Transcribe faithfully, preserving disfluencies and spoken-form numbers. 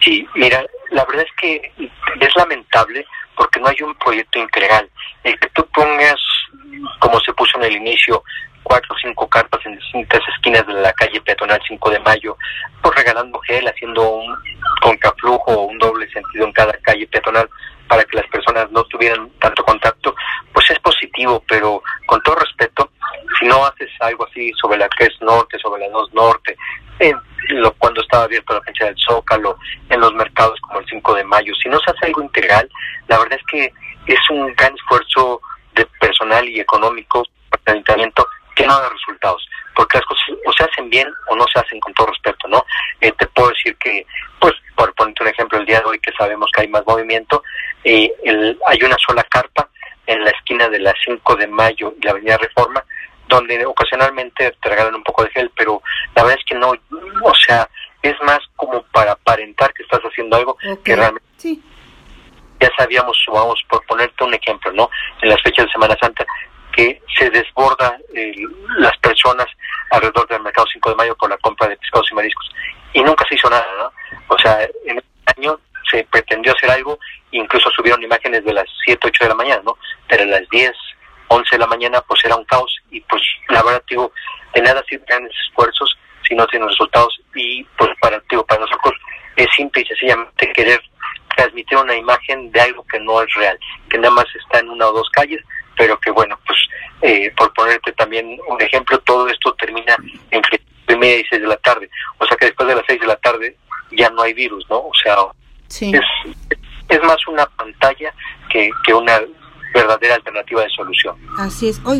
Sí, mira, la verdad es que es lamentable porque no hay un proyecto integral. El que tú pongas, como se puso en el inicio, cuatro o cinco carpas en distintas esquinas de la calle peatonal cinco de mayo, pues regalando gel, haciendo un contraflujo o un doble sentido en cada calle peatonal para que las personas no tuvieran tanto contacto, pues es positivo, pero con todo respeto, si no haces algo así sobre la tres Norte, sobre la dos Norte, en lo, cuando estaba abierto la cancha del Zócalo, en los mercados como el cinco de mayo, si no se hace algo integral, la verdad es que es un gran esfuerzo de personal y económico para el ayuntamiento que no da resultados, porque las cosas o se hacen bien o no se hacen, con todo respeto, ¿no? Eh, te puedo decir que, pues, por ponerte un ejemplo, el día de hoy que sabemos que hay más movimiento, eh, el, hay una sola carpa en la esquina de la cinco de mayo y la avenida Reforma, donde ocasionalmente te regalan un poco de gel, pero la verdad es que no, o sea, es más como para aparentar que estás haciendo algo, okay, que realmente sí. Ya sabíamos, vamos, por ponerte un ejemplo, ¿no? En las fechas de Semana Santa, que se desborda eh, las personas alrededor del mercado cinco de mayo por la compra de pescados y mariscos, y nunca se hizo nada, ¿no? O sea, en este año se pretendió hacer algo, incluso subieron imágenes de las siete, ocho de la mañana, ¿no? Pero a las diez, once de la mañana, pues era un caos, y pues la verdad, digo, de nada sirven grandes esfuerzos si no tienen resultados, y pues para, digo, para nosotros es simple y sencillamente querer transmitir una imagen de algo que no es real, que nada más está en una o dos calles, pero que bueno, pues eh, por ponerte también un ejemplo, todo esto termina entre cinco y media y seis de la tarde, o sea que después de las seis de la tarde ya no hay virus, ¿no? O sea, sí. es, es más una pantalla que, que una verdadera alternativa de solución. Así es. Hoy